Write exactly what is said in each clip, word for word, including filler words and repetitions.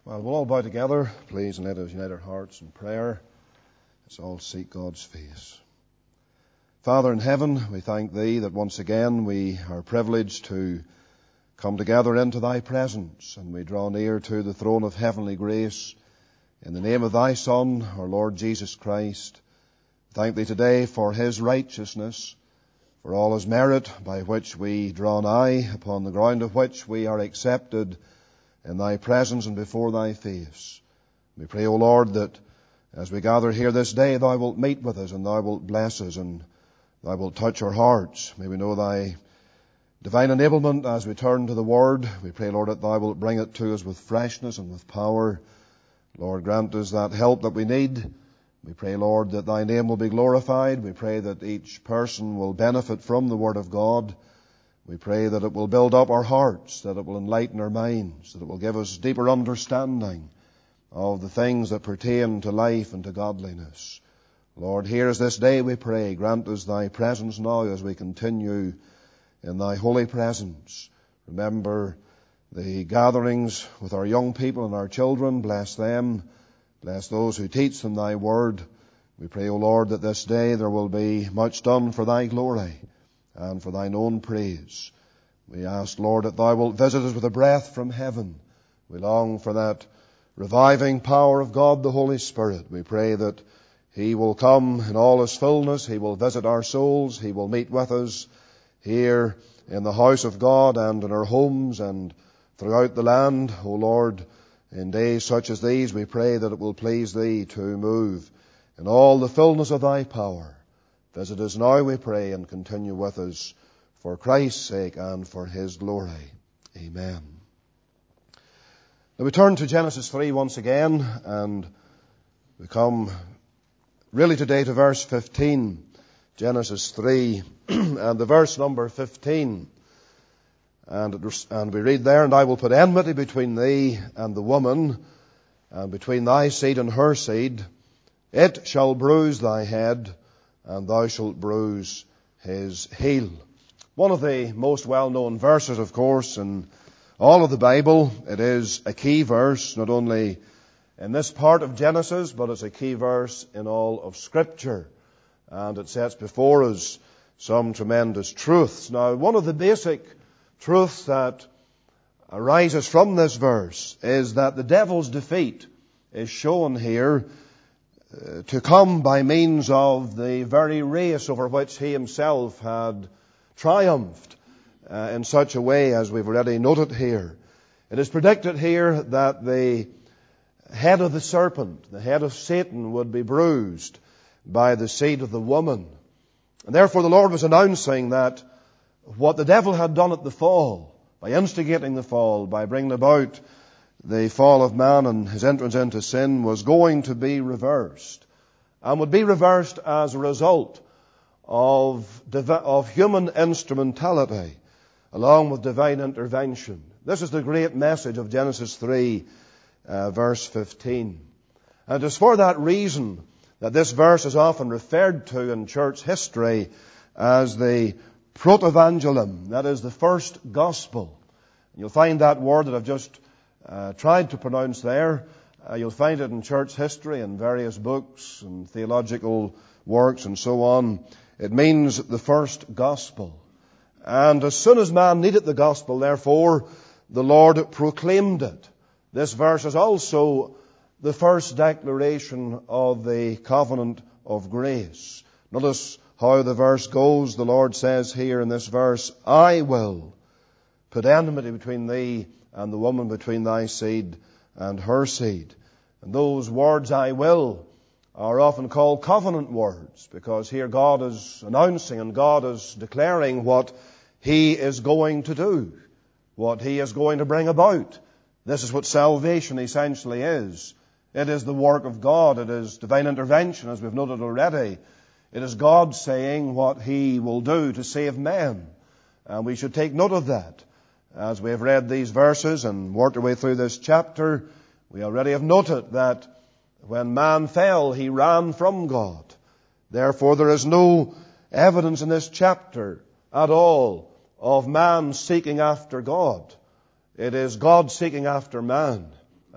Well, we'll all bow together, please, and let us unite our hearts in prayer. Let's all seek God's face. Father in heaven, we thank Thee that once again we are privileged to come together into Thy presence, and we draw near to the throne of heavenly grace in the name of Thy Son, our Lord Jesus Christ. Thank Thee today for His righteousness, for all His merit by which we draw nigh, upon the ground of which we are accepted in Thy presence and before Thy face. We pray, O Lord, that as we gather here this day, Thou wilt meet with us and Thou wilt bless us and Thou wilt touch our hearts. May we know Thy divine enablement as we turn to the Word. We pray, Lord, that Thou wilt bring it to us with freshness and with power. Lord, grant us that help that we need. We pray, Lord, that Thy name will be glorified. We pray that each person will benefit from the Word of God. We pray that it will build up our hearts, that it will enlighten our minds, that it will give us deeper understanding of the things that pertain to life and to godliness. Lord, hear us this day, we pray. Grant us Thy presence now as we continue in Thy holy presence. Remember the gatherings with our young people and our children. Bless them. Bless those who teach them Thy word. We pray, O Lord, that this day there will be much done for Thy glory and for Thine own praise. We ask, Lord, that Thou wilt visit us with a breath from heaven. We long for that reviving power of God, the Holy Spirit. We pray that He will come in all His fullness. He will visit our souls. He will meet with us here in the house of God and in our homes and throughout the land. O Lord, in days such as these, we pray that it will please Thee to move in all the fullness of Thy power. Visit us now, we pray, and continue with us for Christ's sake and for His glory. Amen. Now we turn to Genesis three once again, and we come really today to verse fifteen. Genesis three, and the verse number fifteen. And, it, and we read there, "And I will put enmity between thee and the woman, and between thy seed and her seed. It shall bruise thy head, and thou shalt bruise his heel." One of the most well-known verses, of course, in all of the Bible. It is a key verse, not only in this part of Genesis, but it's a key verse in all of Scripture. And it sets before us some tremendous truths. Now, one of the basic truths that arises from this verse is that the devil's defeat is shown here uh, to come by means of the very race over which he himself had triumphed uh, in such a way as we've already noted here. It is predicted here that the head of the serpent, the head of Satan, would be bruised by the seed of the woman. And therefore the Lord was announcing that what the devil had done at the fall, by instigating the fall, by bringing about the fall of man and his entrance into sin, was going to be reversed. And would be reversed as a result of, divi- of human instrumentality, along with divine intervention. This is the great message of Genesis three, uh, verse fifteen. And it is for that reason that this verse is often referred to in church history as the Protevangelium, that is the first gospel. You'll find that word that I've just uh, tried to pronounce there. Uh, you'll find it in church history in various books and theological works and so on. It means the first gospel. And as soon as man needed the gospel, therefore, the Lord proclaimed it. This verse is also the first declaration of the covenant of grace. Notice how the verse goes. The Lord says here in this verse, "I will put enmity between thee and the woman, between thy seed and her seed." And those words, "I will," are often called covenant words, because here God is announcing and God is declaring what He is going to do, what He is going to bring about. This is what salvation essentially is. It is the work of God. It is divine intervention, as we've noted already. It is God saying what He will do to save men. And we should take note of that. As we have read these verses and worked our way through this chapter, we already have noted that when man fell, he ran from God. Therefore, there is no evidence in this chapter at all of man seeking after God. It is God seeking after man.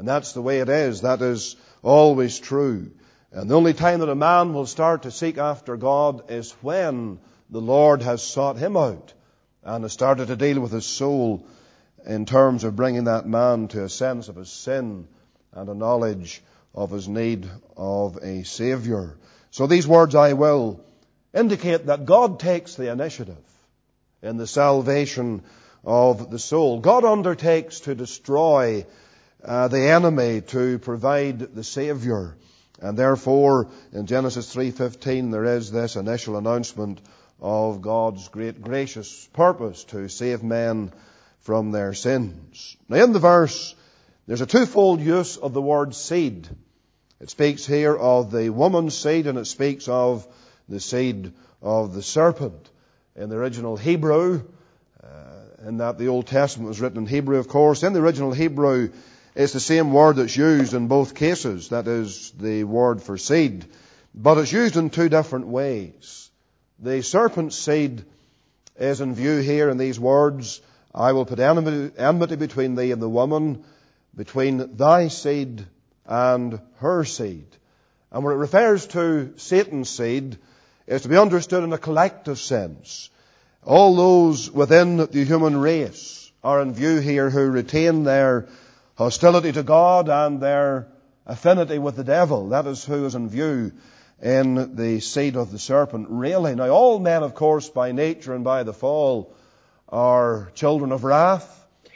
And that's the way it is. That is always true. And the only time that a man will start to seek after God is when the Lord has sought him out and has started to deal with his soul in terms of bringing that man to a sense of his sin and a knowledge of his need of a Savior. So these words, I will, indicate that God takes the initiative in the salvation of the soul. God undertakes to destroy uh, the enemy to provide the Savior. And therefore, in Genesis three fifteen, there is this initial announcement of God's great gracious purpose to save men from their sins. Now in the verse, there's a twofold use of the word seed. It speaks here of the woman's seed, and it speaks of the seed of the serpent. In the original Hebrew, uh, in that the Old Testament was written in Hebrew, of course, in the original Hebrew, it's the same word that's used in both cases. That is the word for seed. But it's used in two different ways. The serpent's seed is in view here in these words, I will put enmity, enmity between thee and the woman, between thy seed and her seed. And when it refers to Satan's seed, it's to be understood in a collective sense. All those within the human race are in view here who retain their hostility to God and their affinity with the devil. That is who is in view in the seed of the serpent, really. Now, all men, of course, by nature and by the fall, are children of wrath,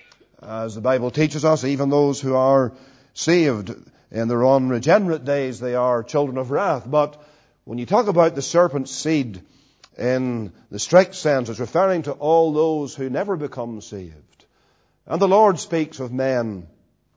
as the Bible teaches us. Even those who are saved in their unregenerate days, they are children of wrath. But when you talk about the serpent's seed in the strict sense, it's referring to all those who never become saved. And the Lord speaks of men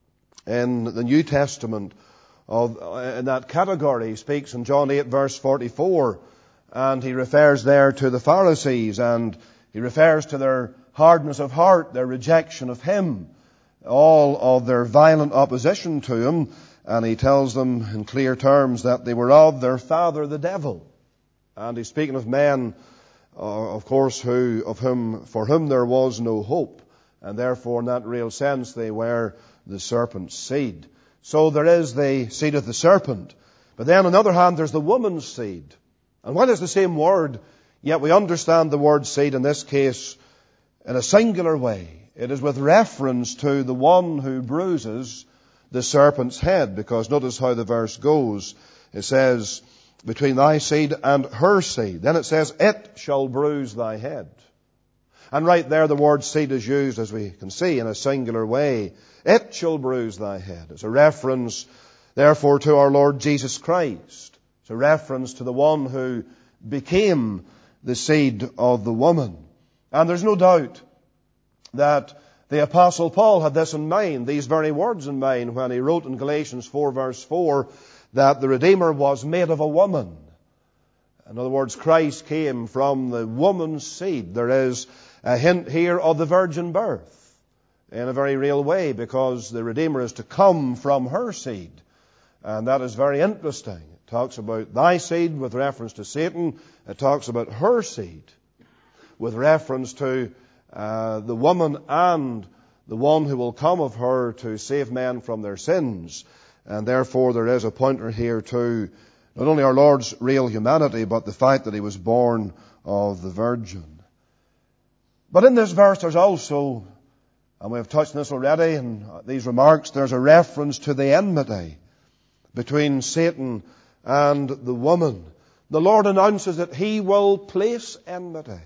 in the New Testament of, in that category. He speaks in John eight verse forty-four, and he refers there to the Pharisees, and he refers to their hardness of heart, their rejection of him, all of their violent opposition to him, and he tells them in clear terms that they were of their father the devil. And he's speaking of men, uh, of course, who of whom for whom there was no hope, and therefore in that real sense they were the serpent's seed. So there is the seed of the serpent. But then on the other hand, there's the woman's seed. And while it's the same word, yet we understand the word seed in this case in a singular way. It is with reference to the one who bruises the serpent's head. Because notice how the verse goes. It says, between thy seed and her seed. Then it says, it shall bruise thy head. And right there the word seed is used, as we can see, in a singular way. It shall bruise thy head. It's a reference, therefore, to our Lord Jesus Christ. It's a reference to the one who became the seed of the woman. And there's no doubt that the Apostle Paul had this in mind, these very words in mind, when he wrote in Galatians four verse four that the Redeemer was made of a woman. In other words, Christ came from the woman's seed. There is a hint here of the virgin birth in a very real way, because the Redeemer is to come from her seed. And that is very interesting. It talks about thy seed with reference to Satan. It talks about her seed with reference to uh, the woman and the one who will come of her to save men from their sins. And therefore there is a pointer here to not only our Lord's real humanity, but the fact that he was born of the Virgin. But in this verse there's also, and we have touched on this already in these remarks, there's a reference to the enmity between Satan and the woman. The Lord announces that he will place enmity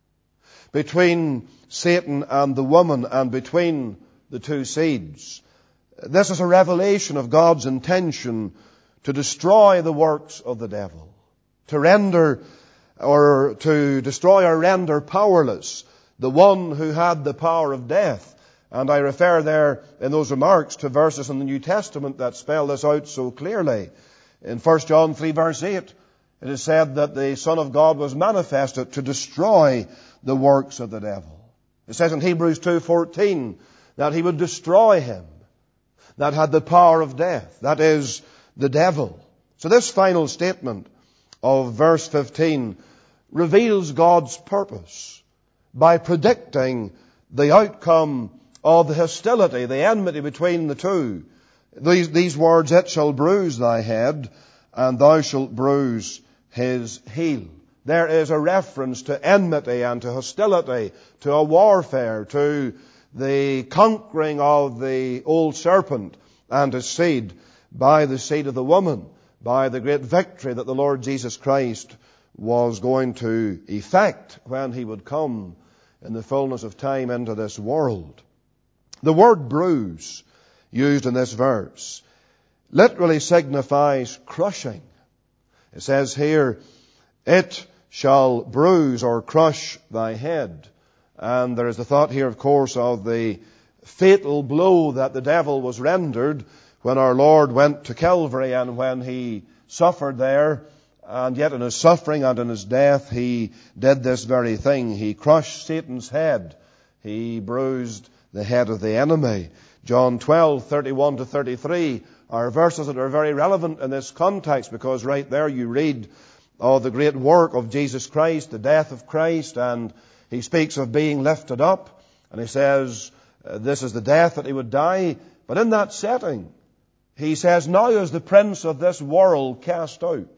between Satan and the woman, and between the two seeds. This is a revelation of God's intention to destroy the works of the devil, to render or to destroy or render powerless the one who had the power of death. And I refer there in those remarks to verses in the New Testament that spell this out so clearly. In First John three verse eight, it is said that the Son of God was manifested to destroy the works of the devil. It says in Hebrews two fourteen that he would destroy him that had the power of death, that is, the devil. So this final statement of verse fifteen reveals God's purpose by predicting the outcome of the hostility, the enmity between the two These, these words, it shall bruise thy head, and thou shalt bruise his heel. There is a reference to enmity and to hostility, to a warfare, to the conquering of the old serpent and his seed by the seed of the woman, by the great victory that the Lord Jesus Christ was going to effect when he would come in the fullness of time into this world. The word bruise, used in this verse, literally signifies crushing. It says here, it shall bruise or crush thy head. And there is the thought here, of course, of the fatal blow that the devil was rendered when our Lord went to Calvary and when he suffered there. And yet in his suffering and in his death, he did this very thing. He crushed Satan's head. He bruised the head of the enemy. John twelve, thirty-one to thirty-three are verses that are very relevant in this context, because right there you read of the great work of Jesus Christ, the death of Christ, and he speaks of being lifted up, and he says uh, this is the death that he would die. But in that setting, he says, now is the prince of this world cast out.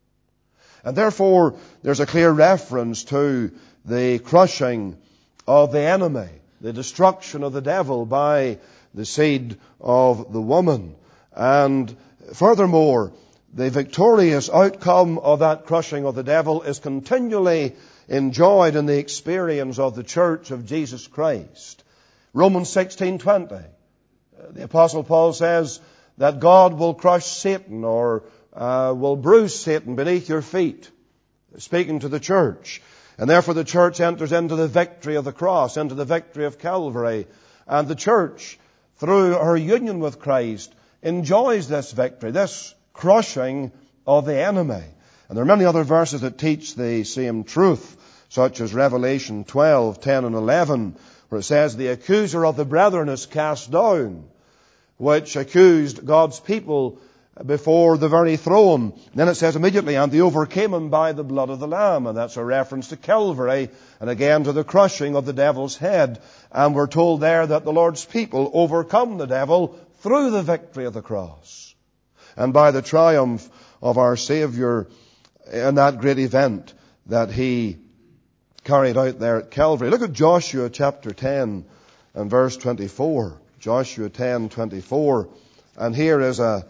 And therefore, there's a clear reference to the crushing of the enemy, the destruction of the devil by the seed of the woman. And furthermore, the victorious outcome of that crushing of the devil is continually enjoyed in the experience of the church of Jesus Christ. Romans sixteen twenty. The Apostle Paul says that God will crush Satan, or uh, will bruise Satan beneath your feet, speaking to the church. And therefore the church enters into the victory of the cross, into the victory of Calvary. And the church, through her union with Christ, enjoys this victory, this crushing of the enemy. And there are many other verses that teach the same truth, such as Revelation twelve, ten and eleven, where it says, the accuser of the brethren is cast down, which accused God's people before the very throne. And then it says immediately, and they overcame him by the blood of the Lamb. And that's a reference to Calvary, and again to the crushing of the devil's head. And we're told there that the Lord's people overcome the devil through the victory of the cross, and by the triumph of our Savior in that great event that he carried out there at Calvary. Look at Joshua chapter ten and verse twenty-four. Joshua ten, twenty-four. And here is a,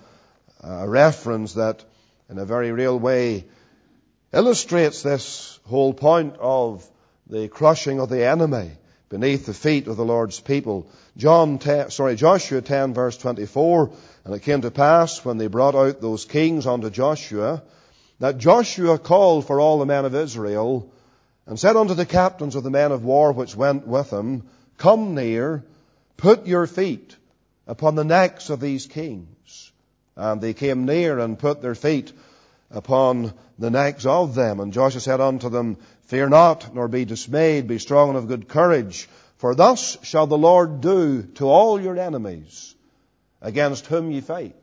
a reference that in a very real way illustrates this whole point of the crushing of the enemy beneath the feet of the Lord's people. John ten, sorry, Joshua ten verse twenty-four. And it came to pass when they brought out those kings unto Joshua, that Joshua called for all the men of Israel, and said unto the captains of the men of war which went with him, come near, put your feet upon the necks of these kings. And they came near and put their feet upon the necks of them. And Joshua said unto them, fear not, nor be dismayed, be strong and of good courage, for thus shall the Lord do to all your enemies against whom ye fight.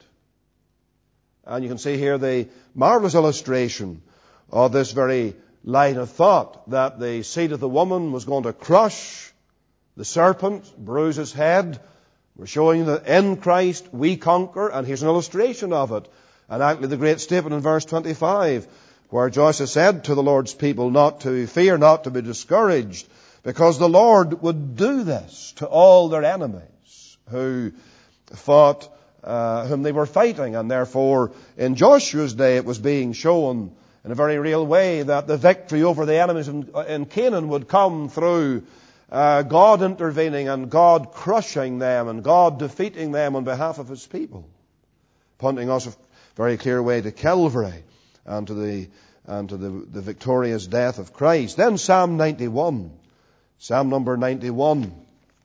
And you can see here the marvelous illustration of this very line of thought, that the seed of the woman was going to crush the serpent, bruise his head. We're showing that in Christ we conquer, and here's an illustration of it. And actually the great statement in verse twenty-five, where Joshua said to the Lord's people not to fear, not to be discouraged, because the Lord would do this to all their enemies who fought, uh, whom they were fighting. And therefore, in Joshua's day, it was being shown in a very real way that the victory over the enemies in, in Canaan would come through uh, God intervening and God crushing them and God defeating them on behalf of his people, pointing us a very clear way to Calvary and to the and to the, the victorious death of Christ. Then Psalm ninety-one, Psalm number ninety-one,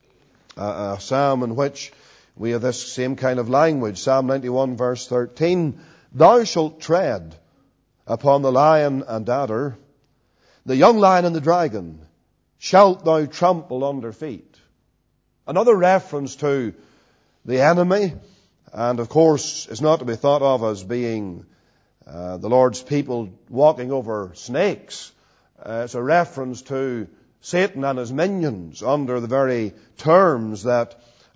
uh, a psalm in which we have this same kind of language. Psalm ninety-one verse thirteen, thou shalt tread upon the lion and adder, the young lion and the dragon shalt thou trample under feet. Another reference to the enemy, and of course is not to be thought of as being uh, the Lord's people walking over snakes. Uh, it's a reference to Satan and his minions under the very terms that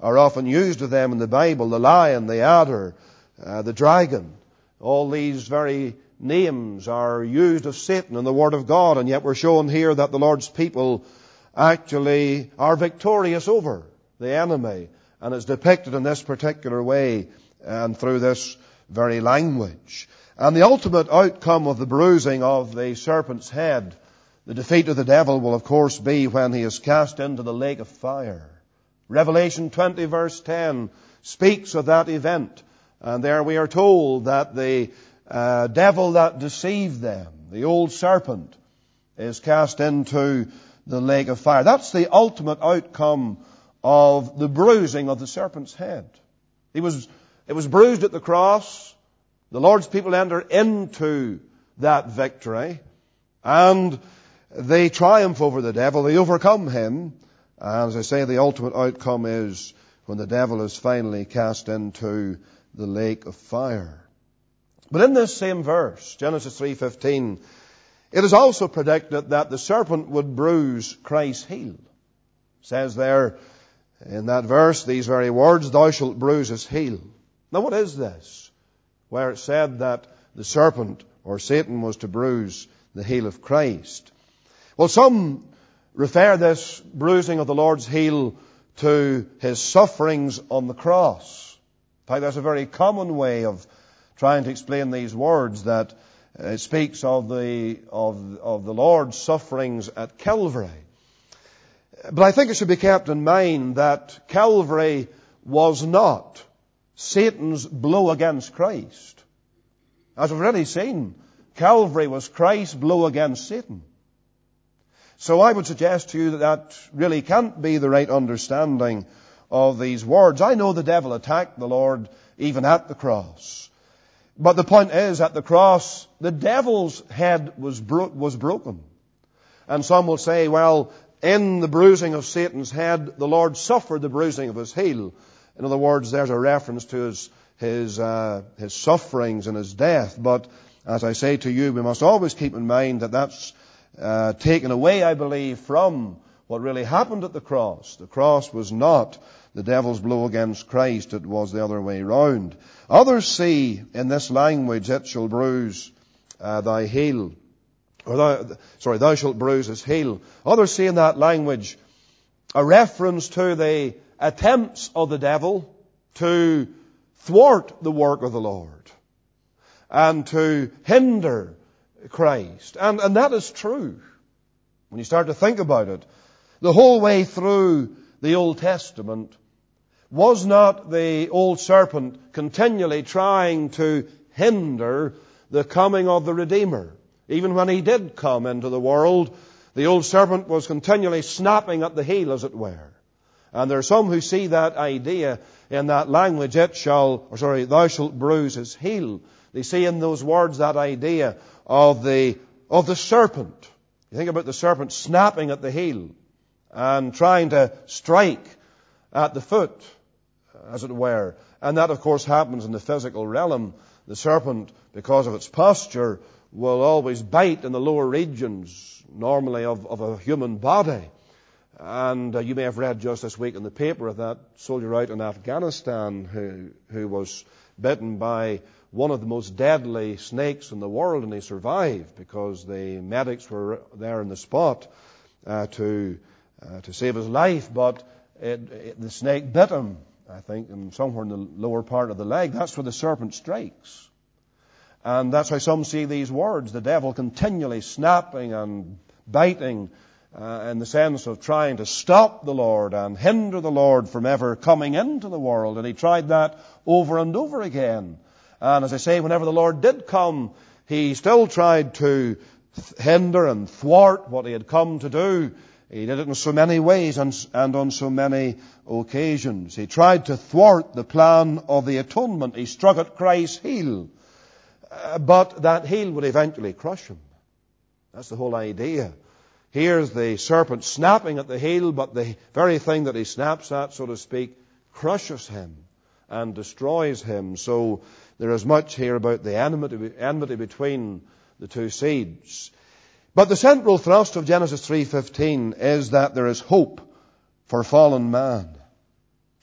are often used of them in the Bible. The lion, the adder, uh, the dragon. All these very names are used of Satan in the Word of God, and yet we're shown here that the Lord's people actually are victorious over the enemy, and it's depicted in this particular way and through this very language. And the ultimate outcome of the bruising of the serpent's head, the defeat of the devil, will of course be when he is cast into the lake of fire. Revelation twenty verse ten speaks of that event, and there we are told that the uh, devil that deceived them, the old serpent, is cast into the lake of fire. That's the ultimate outcome of the bruising of the serpent's head. He was, it was bruised at the cross. The Lord's people enter into that victory, and they triumph over the devil. They overcome him. And as I say, the ultimate outcome is when the devil is finally cast into the lake of fire. But in this same verse, Genesis three fifteen, it is also predicted that the serpent would bruise Christ's heel. It says there in that verse, these very words, thou shalt bruise his heel. Now what is this? Where it said that the serpent or Satan was to bruise the heel of Christ. Well, some refer this bruising of the Lord's heel to his sufferings on the cross. In fact, that's a very common way of trying to explain these words, that it speaks of the, of, of the Lord's sufferings at Calvary. But I think it should be kept in mind that Calvary was not Satan's blow against Christ. As we've already seen, Calvary was Christ's blow against Satan. So I would suggest to you that that really can't be the right understanding of these words. I know the devil attacked the Lord even at the cross. But the point is, at the cross, the devil's head was, bro- was broken. And some will say, well, in the bruising of Satan's head, the Lord suffered the bruising of his heel. In other words, there's a reference to his, his, uh, his sufferings and his death. But as I say to you, we must always keep in mind that that's uh, taken away, I believe, from what really happened at the cross. The cross was not the devil's blow against Christ. It was the other way round. Others see in this language, it shall bruise uh, thy heel. Or thou, sorry, thou shalt bruise his heel. Others see in that language a reference to the attempts of the devil to thwart the work of the Lord and to hinder Christ. And, and that is true. When you start to think about it, the whole way through the Old Testament, was not the old serpent continually trying to hinder the coming of the Redeemer? Even when he did come into the world, the old serpent was continually snapping at the heel, as it were. And there are some who see that idea in that language, it shall, or sorry, thou shalt bruise his heel. They see in those words that idea of the, of the serpent. You think about the serpent snapping at the heel and trying to strike at the foot, as it were. And that, of course, happens in the physical realm. The serpent, because of its posture, will always bite in the lower regions, normally of, of a human body. And uh, you may have read just this week in the paper of that soldier out in Afghanistan who, who was bitten by one of the most deadly snakes in the world, and he survived because the medics were there in the spot uh, to uh, to save his life. But it, it, the snake bit him, I think, in somewhere in the lower part of the leg. That's where the serpent strikes. And that's how some see these words, the devil continually snapping and biting uh, in the sense of trying to stop the Lord and hinder the Lord from ever coming into the world. And he tried that over and over again. And as I say, whenever the Lord did come, he still tried to hinder and thwart what he had come to do. He did it in so many ways and, and on so many occasions. He tried to thwart the plan of the atonement. He struck at Christ's heel. Uh, but that heel would eventually crush him. That's the whole idea. Here's the serpent snapping at the heel, but the very thing that he snaps at, so to speak, crushes him and destroys him. So there is much here about the enmity, enmity between the two seeds. But the central thrust of Genesis three fifteen is that there is hope for fallen man.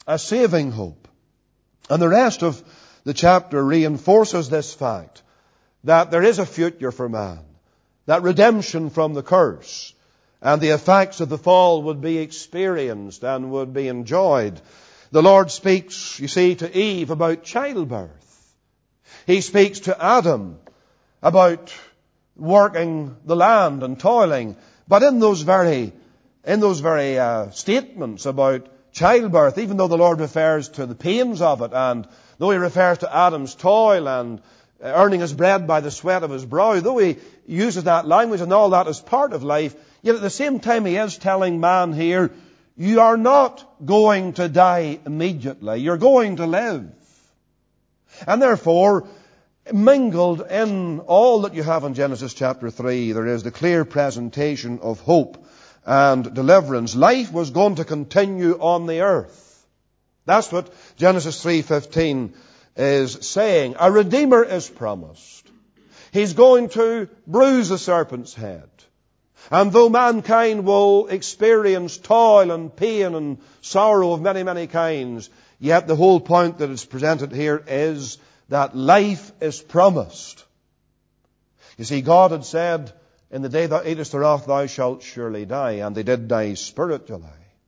a saving hope. And the rest of the chapter reinforces this fact, that there is a future for man, that redemption from the curse and the effects of the fall would be experienced and would be enjoyed. The Lord speaks, you see, to Eve about childbirth. He speaks to Adam about working the land and toiling. But in those very, in those very uh, statements about childbirth, even though the Lord refers to the pains of it, and though He refers to Adam's toil and earning his bread by the sweat of his brow, though He uses that language and all that as part of life, yet at the same time He is telling man here, you are not going to die immediately. You're going to live. And therefore, mingled in all that you have in Genesis chapter three, there is the clear presentation of hope and deliverance. Life was going to continue on the earth. That's what Genesis three fifteen is saying. A Redeemer is promised. He's going to bruise the serpent's head. And though mankind will experience toil and pain and sorrow of many, many kinds, yet the whole point that is presented here is that life is promised. You see, God had said, in the day thou eatest thereof, thou shalt surely die. And they did die spiritually.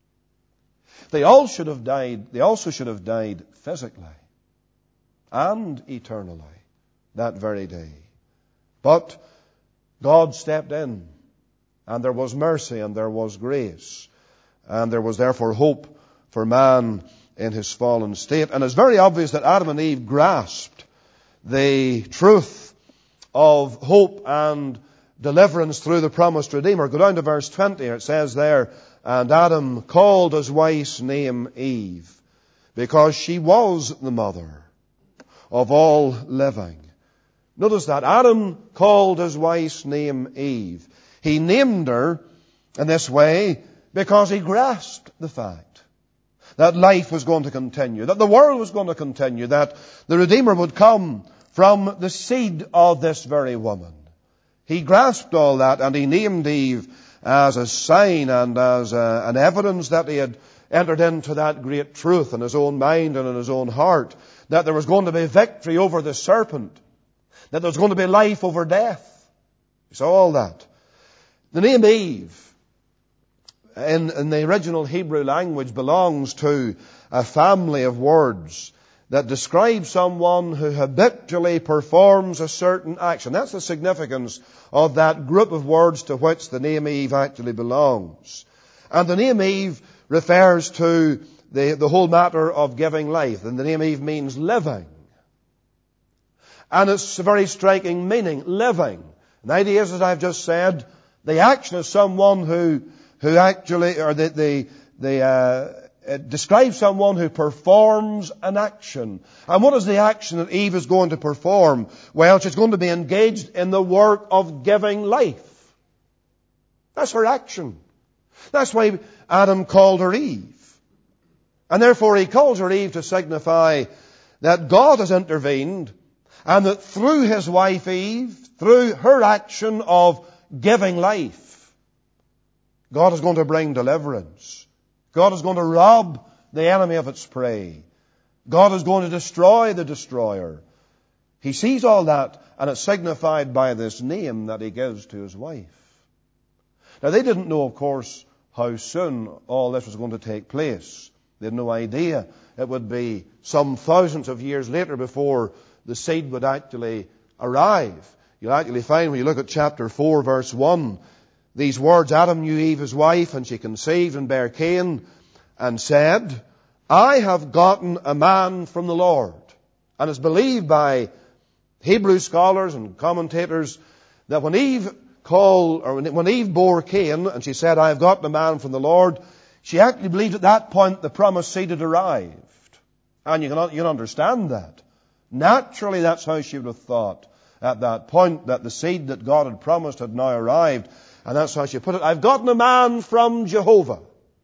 They all should have died, they also should have died physically and eternally that very day. But God stepped in, and there was mercy and there was grace, and there was therefore hope for man in his fallen state. And it's very obvious that Adam and Eve grasped the truth of hope and deliverance through the promised Redeemer. Go down to verse twenty. It says there, and Adam called his wife's name Eve, because she was the mother of all living. Notice that. Adam called his wife's name Eve. He named her in this way because he grasped the fact that life was going to continue, that the world was going to continue, that the Redeemer would come from the seed of this very woman. He grasped all that, and he named Eve as a sign and as a, an evidence that he had entered into that great truth in his own mind and in his own heart, that there was going to be victory over the serpent, that there was going to be life over death. He saw all that. The name Eve, in, in the original Hebrew language, belongs to a family of words that describe someone who habitually performs a certain action. That's the significance of that group of words to which the name Eve actually belongs. And the name Eve refers to the, the whole matter of giving life. And the name Eve means living. And it's a very striking meaning, living. And the idea is, as I've just said, the action is someone who, who actually, or the, the, the, uh, it describes someone who performs an action. And what is the action that Eve is going to perform? Well, she's going to be engaged in the work of giving life. That's her action. That's why Adam called her Eve. And therefore he calls her Eve to signify that God has intervened, and that through his wife Eve, through her action of giving life, God is going to bring deliverance. God is going to rob the enemy of its prey. God is going to destroy the destroyer. He sees all that, and it's signified by this name that he gives to his wife. Now, they didn't know, of course, how soon all this was going to take place. They had no idea. It would be some thousands of years later before the seed would actually arrive. You'll actually find, when you look at chapter four, verse one, these words, Adam knew Eve his wife, and she conceived and bare Cain, and said, I have gotten a man from the Lord. And it's believed by Hebrew scholars and commentators that when Eve called, or when Eve bore Cain, and she said, I have gotten a man from the Lord, she actually believed at that point the promised seed had arrived. And you can, you can understand that. Naturally, that's how she would have thought at that point, that the seed that God had promised had now arrived. And that's how she put it. I've gotten a man from Jehovah.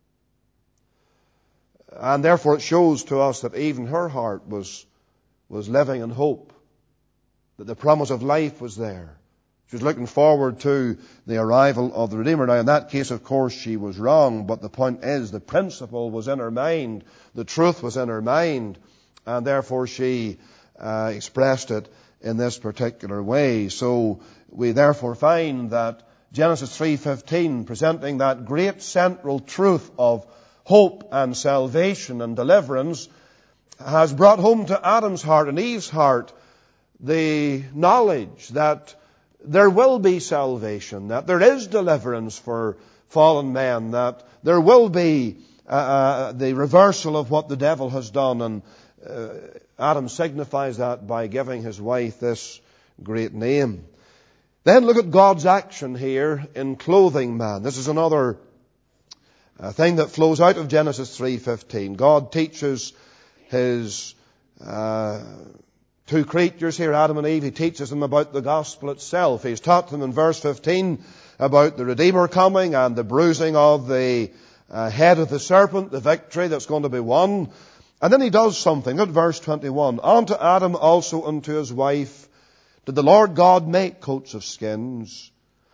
And therefore it shows to us that even her heart was, was living in hope, that the promise of life was there, She was looking forward to the arrival of the Redeemer. Now, in that case, of course, she was wrong, but the point is the principle was in her mind, the truth was in her mind, and therefore she uh, expressed it in this particular way. So we therefore find that Genesis three fifteen, presenting that great central truth of hope and salvation and deliverance, has brought home to Adam's heart and Eve's heart the knowledge that there will be salvation, that there is deliverance for fallen men, that there will be uh, uh, the reversal of what the devil has done. And uh, Adam signifies that by giving his wife this great name. Then look at God's action here in clothing man. This is another uh, thing that flows out of Genesis three fifteen. God teaches His uh, two creatures here, Adam and Eve. He teaches them about the gospel itself. He's taught them in verse fifteen about the Redeemer coming and the bruising of the uh, head of the serpent, the victory that's going to be won. And then He does something. Look at verse twenty-one. Unto Adam also unto his wife did the Lord God make coats of skins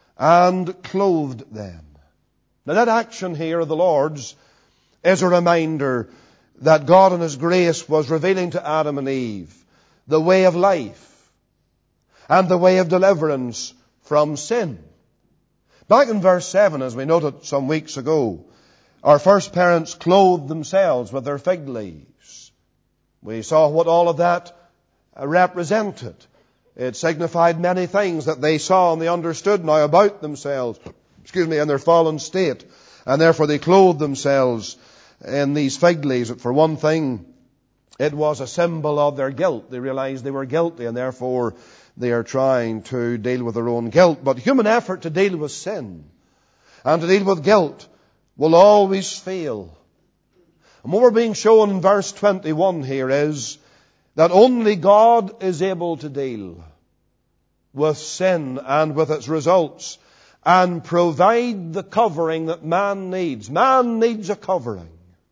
and clothed them. Now that action here of the Lord's is a reminder that God in His grace was revealing to Adam and Eve the way of life and the way of deliverance from sin. Back in verse seven, as we noted some weeks ago, our first parents clothed themselves with their fig leaves. We saw what all of that represented. It signified many things that they saw and they understood now about themselves, excuse me, in their fallen state. And therefore they clothed themselves in these fig leaves. For one thing, it was a symbol of their guilt. They realized they were guilty and therefore they are trying to deal with their own guilt. But human effort to deal with sin and to deal with guilt will always fail. And what we're being shown in verse twenty-one here is that only God is able to deal with sin and with its results and provide the covering that man needs. Man needs a covering.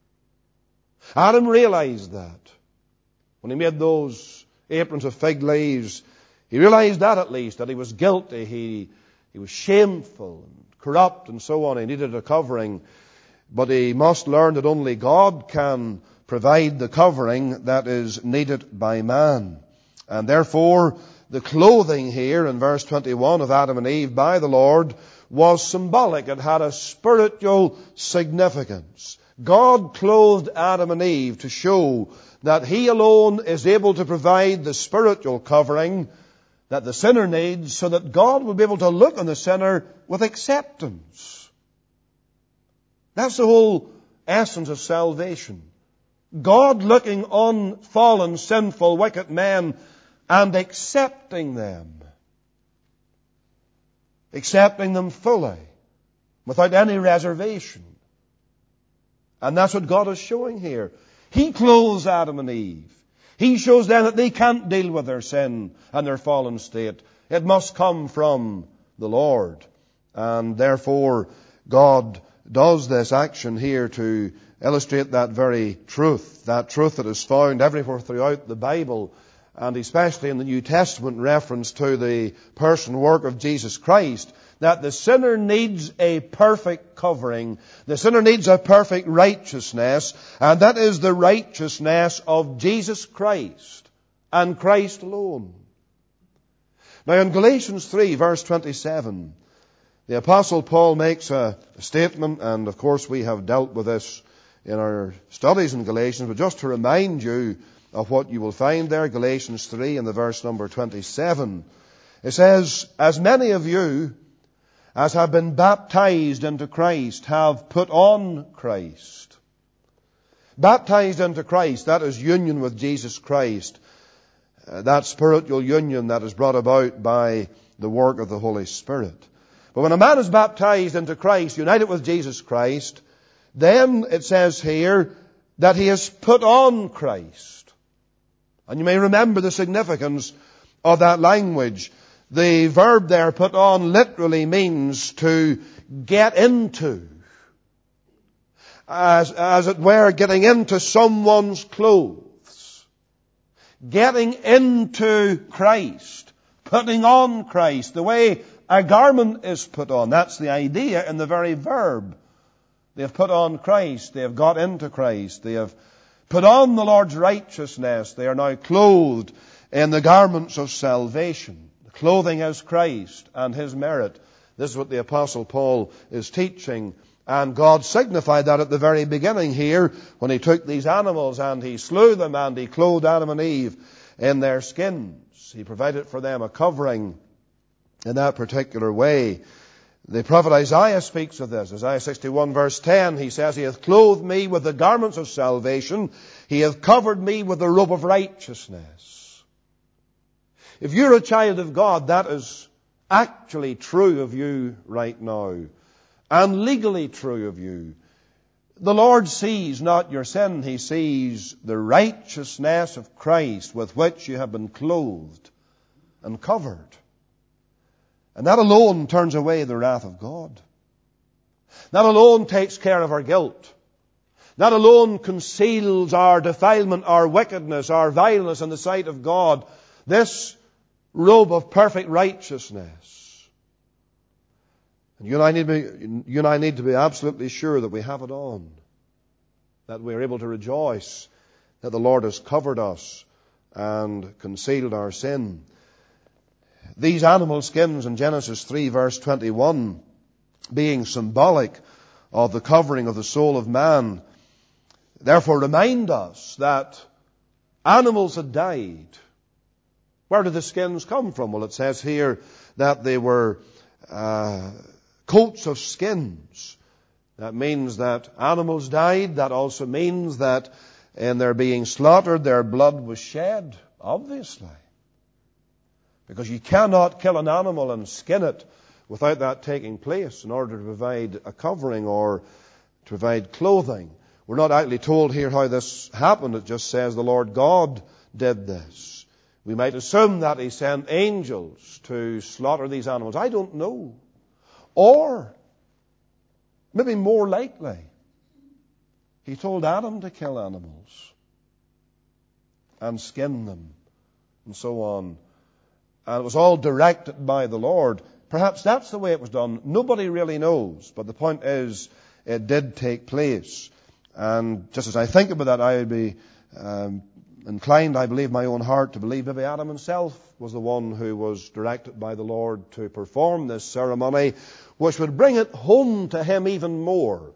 Adam realized that when he made those aprons of fig leaves. He realized that at least, that he was guilty, he, he was shameful and corrupt and so on. He needed a covering. But he must learn that only God can provide the covering that is needed by man. And therefore, the clothing here in verse twenty-one of Adam and Eve by the Lord was symbolic. It had a spiritual significance. God clothed Adam and Eve to show that He alone is able to provide the spiritual covering that the sinner needs so that God will be able to look on the sinner with acceptance. That's the whole essence of salvation. God looking on fallen, sinful, wicked men and accepting them. Accepting them fully, without any reservation. And that's what God is showing here. He clothes Adam and Eve. He shows them that they can't deal with their sin and their fallen state. It must come from the Lord. And therefore, God does this action here to illustrate that very truth, that truth that is found everywhere throughout the Bible, and especially in the New Testament reference to the person and work of Jesus Christ, that the sinner needs a perfect covering. The sinner needs a perfect righteousness, and that is the righteousness of Jesus Christ and Christ alone. Now in Galatians three, verse twenty-seven, the Apostle Paul makes a statement, and of course we have dealt with this in our studies in Galatians, but just to remind you of what you will find there, Galatians three and the verse number twenty-seven. It says, as many of you as have been baptized into Christ have put on Christ. Baptized into Christ, that is union with Jesus Christ. Uh, that spiritual union that is brought about by the work of the Holy Spirit. But when a man is baptized into Christ, united with Jesus Christ, then it says here that he has put on Christ. And you may remember the significance of that language. The verb there, put on, literally means to get into. As, as it were, getting into someone's clothes. Getting into Christ. putting on Christ, the way a garment is put on. That's the idea in the very verb. They have put on Christ. They have got into Christ. They have put on the Lord's righteousness. They are now clothed in the garments of salvation. The clothing is Christ and His merit. This is what the Apostle Paul is teaching. And God signified that at the very beginning here when He took these animals and He slew them and He clothed Adam and Eve in their skins. He provided for them a covering in that particular way. The prophet Isaiah speaks of this. Isaiah sixty-one verse ten, he says, He hath clothed me with the garments of salvation. He hath covered me with the robe of righteousness. If you're a child of God, that is actually true of you right now. And legally true of you. The Lord sees not your sin. He sees the righteousness of Christ with which you have been clothed and covered. And that alone turns away the wrath of God. That alone takes care of our guilt. That alone conceals our defilement, our wickedness, our vileness in the sight of God. This robe of perfect righteousness. And you and I need to be, you and I need to be absolutely sure that we have it on. That we are able to rejoice that the Lord has covered us and concealed our sin. These animal skins in Genesis three verse twenty-one, being symbolic of the covering of the soul of man, therefore remind us that animals had died. Where did the skins come from? Well, it says here that they were uh, coats of skins. That means that animals died. That also means that in their being slaughtered, their blood was shed, obviously. Because you cannot kill an animal and skin it without that taking place in order to provide a covering or to provide clothing. We're not actually told here how this happened. It just says the Lord God did this. We might assume that He sent angels to slaughter these animals. I don't know. Or, maybe more likely, He told Adam to kill animals and skin them and so on. And it was all directed by the Lord. Perhaps that's the way it was done. Nobody really knows. But the point is, it did take place. And just as I think about that, I would be um, inclined, I believe, my own heart to believe maybe Adam himself was the one who was directed by the Lord to perform this ceremony, which would bring it home to him even more.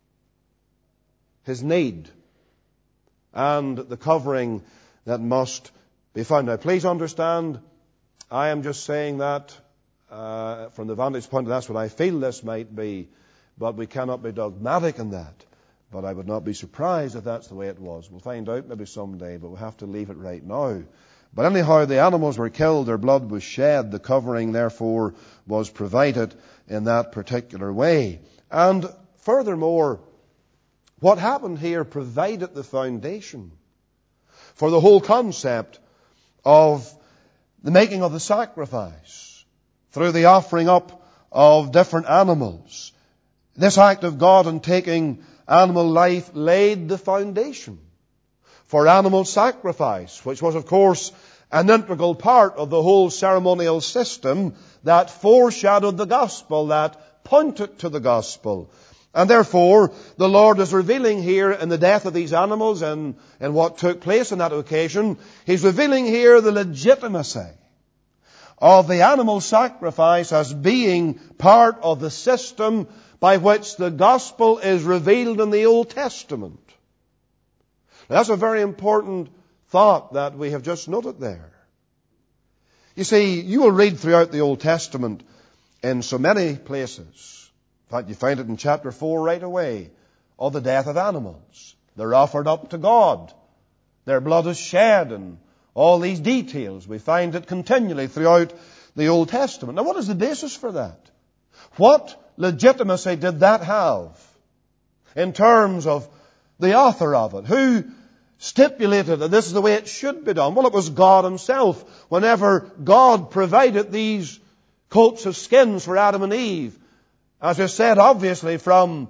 His need and the covering that must be found. Now, please understand, I am just saying that uh, from the vantage point, that's what I feel this might be, but we cannot be dogmatic in that. But I would not be surprised if that's the way it was. We'll find out maybe someday, but we'll have to leave it right now. But anyhow, the animals were killed, their blood was shed, the covering therefore was provided in that particular way. And furthermore, what happened here provided the foundation for the whole concept of the making of the sacrifice through the offering up of different animals. This act of God in taking animal life laid the foundation for animal sacrifice, which was, of course, an integral part of the whole ceremonial system that foreshadowed the gospel, that pointed to the gospel. And therefore, the Lord is revealing here in the death of these animals and, and what took place on that occasion, He's revealing here the legitimacy of the animal sacrifice as being part of the system by which the gospel is revealed in the Old Testament. Now, that's a very important thought that we have just noted there. You see, you will read throughout the Old Testament in so many places. In fact, you find it in chapter four right away, of the death of animals. They're offered up to God. Their blood is shed and all these details. We find it continually throughout the Old Testament. Now, what is the basis for that? What legitimacy did that have in terms of the author of it? Who stipulated that this is the way it should be done? Well, it was God Himself. Whenever God provided these coats of skins for Adam and Eve, as I said, obviously from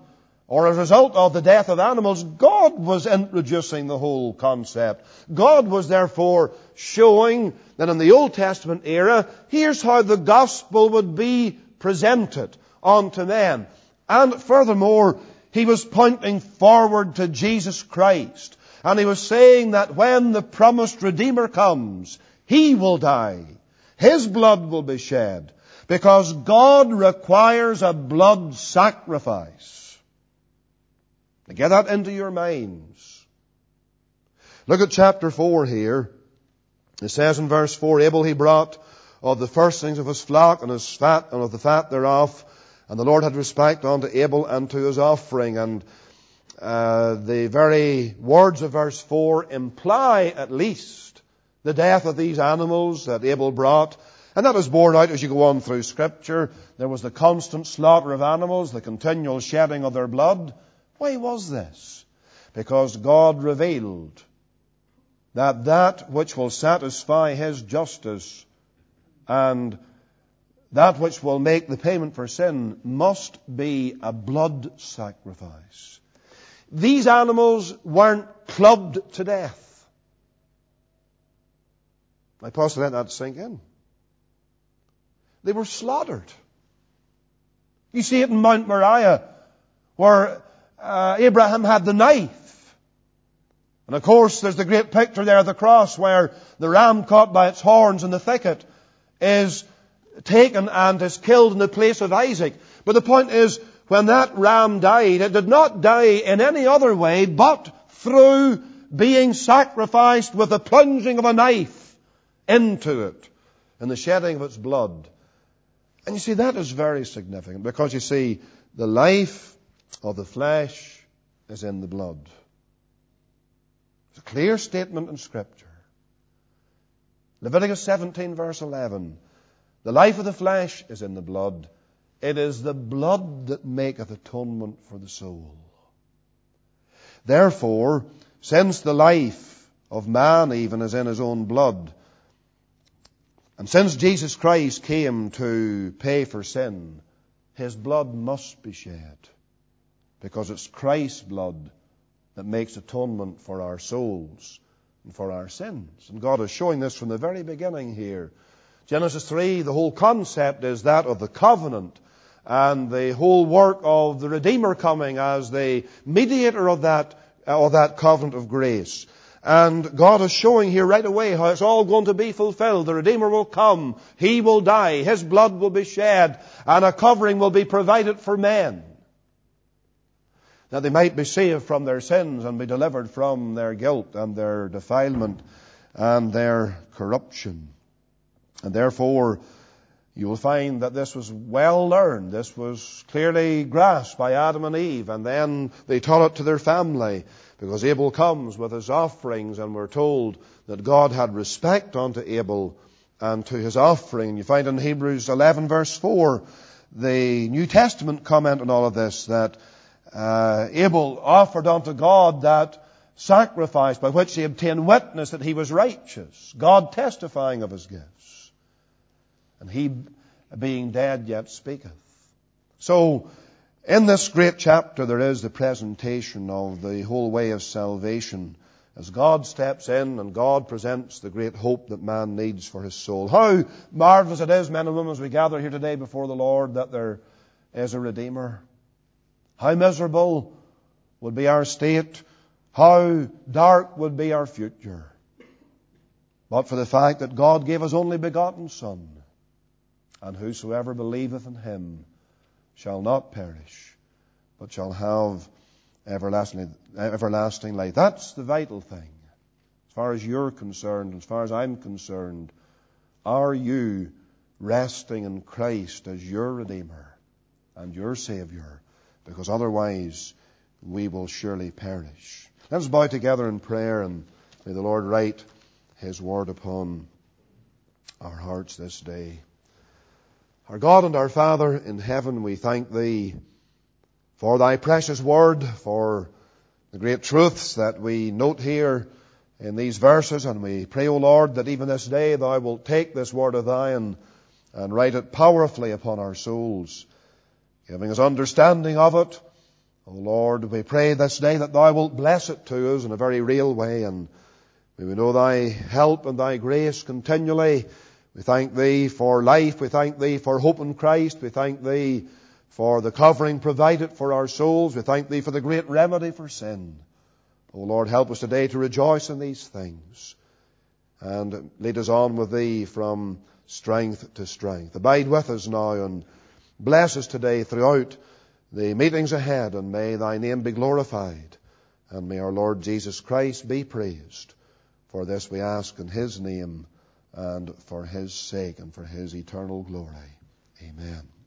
or as a result of the death of animals, God was introducing the whole concept. God was therefore showing that in the Old Testament era, here's how the gospel would be presented unto men. And furthermore, he was pointing forward to Jesus Christ. And he was saying that when the promised Redeemer comes, he will die. His blood will be shed. Because God requires a blood sacrifice. Now get that into your minds. Look at chapter four here. It says in verse four, Abel he brought of the firstlings of his flock and his fat and of the fat thereof. And the Lord had respect unto Abel and to his offering. And uh, the very words of verse four imply at least the death of these animals that Abel brought. And that is borne out as you go on through Scripture. There was the constant slaughter of animals, the continual shedding of their blood. Why was this? Because God revealed that that which will satisfy His justice and that which will make the payment for sin must be a blood sacrifice. These animals weren't clubbed to death. I pause to let that sink in. They were slaughtered. You see it in Mount Moriah, where uh, Abraham had the knife. And of course, there's the great picture there of the cross, where the ram caught by its horns in the thicket is taken and is killed in the place of Isaac. But the point is, when that ram died, it did not die in any other way but through being sacrificed with the plunging of a knife into it and the shedding of its blood. And you see, that is very significant because you see, the life of the flesh is in the blood. It's a clear statement in Scripture. Leviticus seventeen verse eleven. The life of the flesh is in the blood. It is the blood that maketh atonement for the soul. Therefore, since the life of man even is in his own blood, and since Jesus Christ came to pay for sin, His blood must be shed. Because it's Christ's blood that makes atonement for our souls and for our sins. And God is showing this from the very beginning here. Genesis three, the whole concept is that of the covenant and the whole work of the Redeemer coming as the mediator of that, of that covenant of grace. And God is showing here right away how it's all going to be fulfilled. The Redeemer will come. He will die. His blood will be shed. And a covering will be provided for men, that they might be saved from their sins and be delivered from their guilt and their defilement and their corruption. And therefore, you will find that this was well learned. This was clearly grasped by Adam and Eve. And then they taught it to their family. Because Abel comes with his offerings, and we're told that God had respect unto Abel and to his offering. And you find in Hebrews eleven verse four, the New Testament comment on all of this, that uh, Abel offered unto God that sacrifice by which he obtained witness that he was righteous, God testifying of his gifts. And he, being dead, yet speaketh. So, in this great chapter, there is the presentation of the whole way of salvation as God steps in and God presents the great hope that man needs for his soul. How marvelous it is, men and women, as we gather here today before the Lord, that there is a Redeemer. How miserable would be our state. How dark would be our future. But for the fact that God gave His only begotten Son, and whosoever believeth in Him shall not perish, but shall have everlasting, everlasting life. That's the vital thing. As far as you're concerned, as far as I'm concerned, are you resting in Christ as your Redeemer and your Savior? Because otherwise we will surely perish. Let us bow together in prayer, and may the Lord write His word upon our hearts this day. Our God and our Father in heaven, we thank Thee for Thy precious word, for the great truths that we note here in these verses. And we pray, O Lord, that even this day Thou wilt take this word of Thine and write it powerfully upon our souls, giving us understanding of it, O Lord, we pray this day that Thou wilt bless it to us in a very real way, and we will know Thy help and Thy grace continually. We thank Thee for life. We thank Thee for hope in Christ. We thank Thee for the covering provided for our souls. We thank Thee for the great remedy for sin. O Lord, help us today to rejoice in these things, and lead us on with Thee from strength to strength. Abide with us now and bless us today throughout the meetings ahead, and may Thy name be glorified, and may our Lord Jesus Christ be praised. For this we ask in His name, and for His sake, and for His eternal glory. Amen.